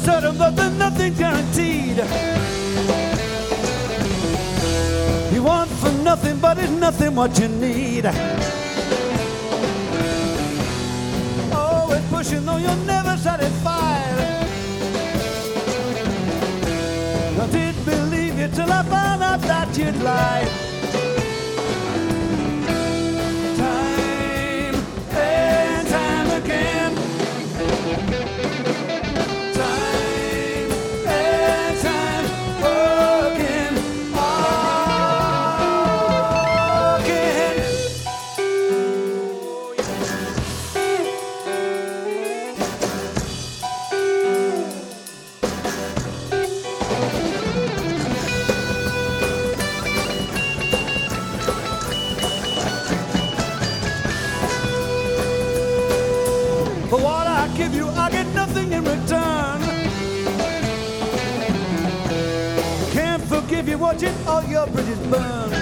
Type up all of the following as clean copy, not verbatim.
certain, but there's nothing guaranteed. You want for nothing, but it's nothing what you need. Always pushing, though you're never satisfied. I did believe you till I found out that you'd lied. Time and time again. Time and time again. Again. For what I give you, I get nothing in return. Can't forgive you watching all your bridges burn.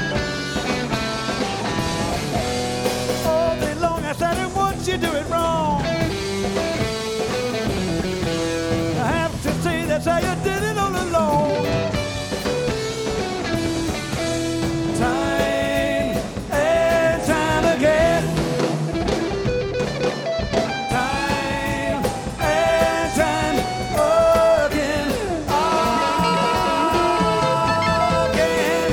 All day long I said it once you do it wrong. I have to say that's how you did it all along. Time and time again. Time and time again. Again.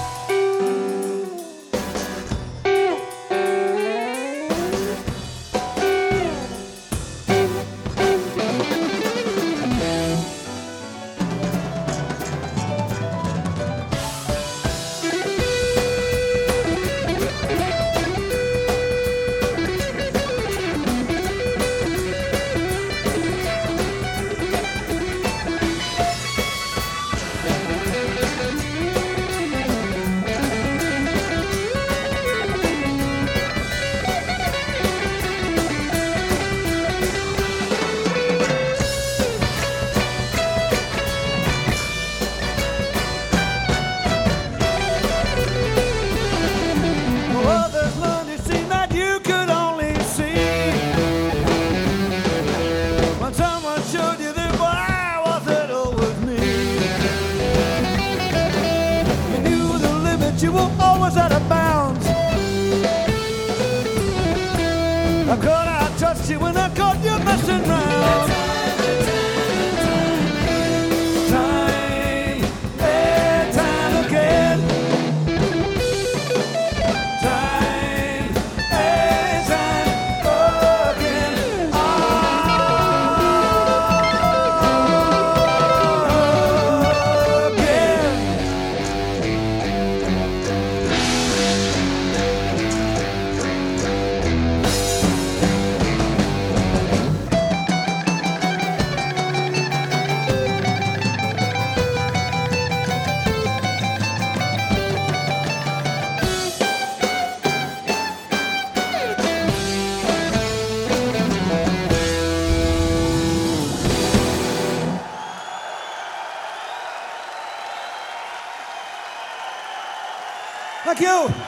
Others learned it seemed that you could only see when someone showed you that why was it always me? You knew the limit, you were always out of bounds. How could I trust you when I caught you messing round? Time and time again. Time and time again. Again. Thank you.